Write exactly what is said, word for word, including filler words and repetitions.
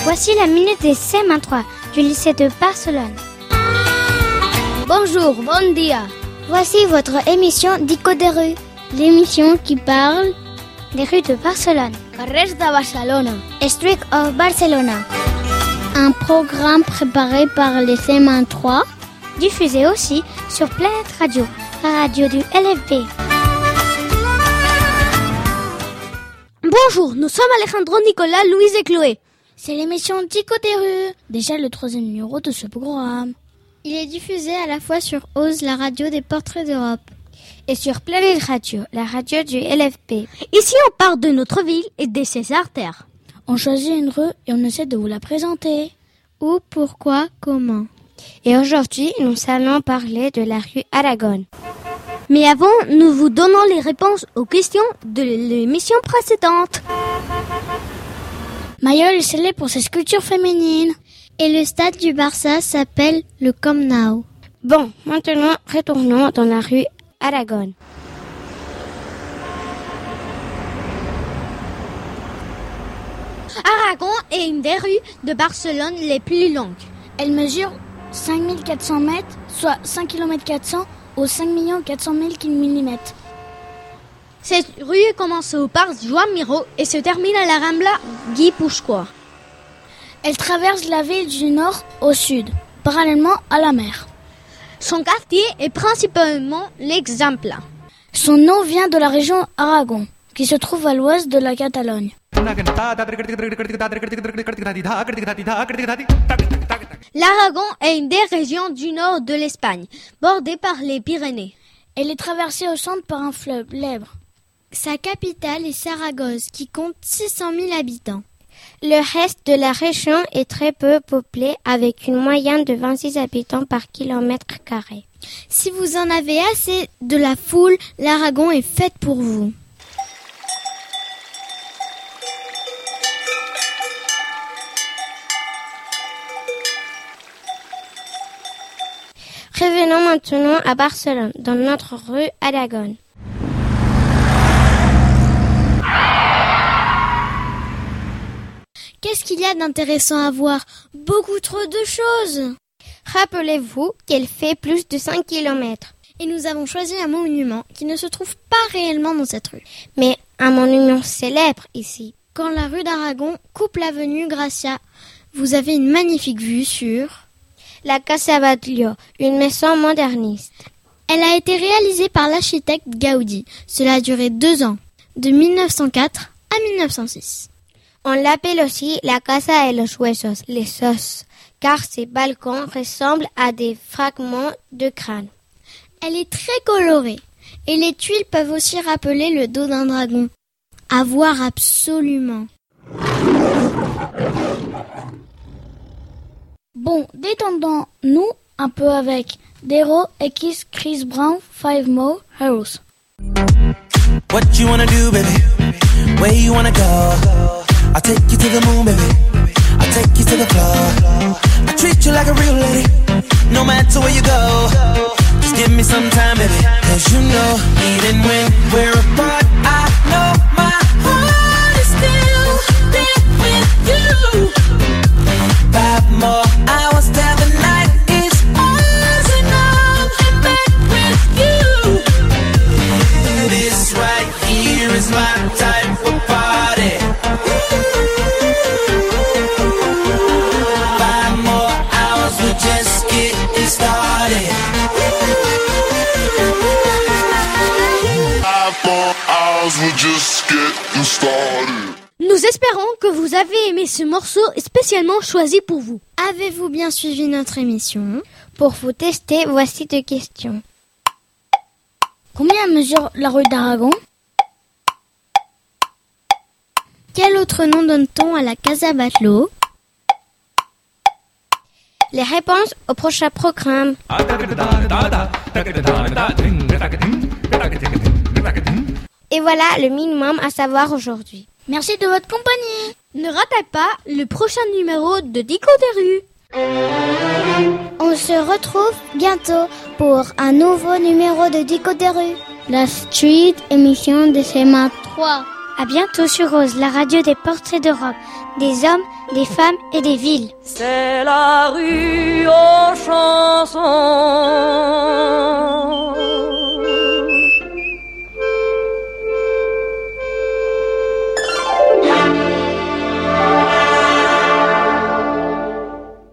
Voici la minute des C M un trois du lycée de Barcelone. Bonjour, bon dia. Voici votre émission Dico des rues, l'émission qui parle des rues de Barcelone. Carrers de Barcelona. Street of Barcelona. Un programme préparé par les C M un trois, diffusé aussi sur Planète Radio, la radio du L F B. Bonjour, nous sommes Alejandro, Nicolas, Louise et Chloé. C'est l'émission Dico des rues, déjà le troisième numéro de ce programme. Il est diffusé à la fois sur Oz, la radio des portraits d'Europe, et sur Planète Radio, la radio du L F B. Ici, on parle de notre ville et de ses artères. On choisit une rue et on essaie de vous la présenter. Où, pourquoi, comment. Et aujourd'hui, nous allons parler de la rue Aragon. Mais avant, nous vous donnons les réponses aux questions de l'émission précédente. Mayol est célèbre pour ses sculptures féminines. Et le stade du Barça s'appelle le Camp Nou. Bon, maintenant, retournons dans la rue Aragon. Aragon est une des rues de Barcelone les plus longues. Elle mesure cinq mille quatre cents mètres, soit cinq kilomètres quatre cents ou cinq millions quatre cent mille millimètres. Cette rue commence au parc Joan Miró et se termine à la Rambla Guipúzcoa. Elle traverse la ville du nord au sud, parallèlement à la mer. Son quartier est principalement l'Eixample. Son nom vient de la région Aragon, qui se trouve à l'ouest de la Catalogne. L'Aragon est une des régions du nord de l'Espagne, bordée par les Pyrénées. Elle est traversée au centre par un fleuve, l'Èbre. Sa capitale est Saragosse, qui compte six cent mille habitants. Le reste de la région est très peu peuplé, avec une moyenne de vingt-six habitants par kilomètre carré. Si vous en avez assez de la foule, l'Aragon est faite pour vous. Revenons maintenant à Barcelone, dans notre rue Aragon. Qu'est-ce qu'il y a d'intéressant à voir? Beaucoup trop de choses. Rappelez-vous qu'elle fait plus de cinq kilomètres. Et nous avons choisi un monument qui ne se trouve pas réellement dans cette rue. Mais un monument célèbre ici. Quand la rue d'Aragon coupe l'avenue Gracia, vous avez une magnifique vue sur la Casa Batlló, une maison moderniste. Elle a été réalisée par l'architecte Gaudí. Cela a duré deux ans, de mille neuf cent quatre à mille neuf cent six. On l'appelle aussi la Casa de los Huesos, les os, car ses balcons ressemblent à des fragments de crâne. Elle est très colorée, et les tuiles peuvent aussi rappeler le dos d'un dragon. À voir absolument. Bon, détendons-nous un peu avec Dero X Chris Brown, Five More Heroes. What you wanna do, baby? Where you wanna go? I'll take you to the moon, baby. I'll take you to the floor. I treat you like a real lady, no matter where you go. Just give me some time, baby. Cause you know, even when we're apart, I know my heart is still there with you. Five more hours till the night is ours, and I'm in bed with you. This right here is my type of party. Five more hours, we're just getting started. Five more hours, we're just getting started. Nous espérons que vous avez aimé ce morceau spécialement choisi pour vous. Avez-vous bien suivi notre émission? Pour vous tester, voici deux questions. Combien mesure la rue d'Aragon? Quel autre nom donne-t-on à la Casa Batlló? Les réponses au prochain programme. Et voilà le minimum à savoir aujourd'hui. Merci de votre compagnie. Ne ratez pas le prochain numéro de Dico des rues. On se retrouve bientôt pour un nouveau numéro de Dico des rues. La street émission de C M un trois. À bientôt sur Rose, la radio des portraits d'Europe, des hommes, des femmes et des villes. C'est la rue aux chansons.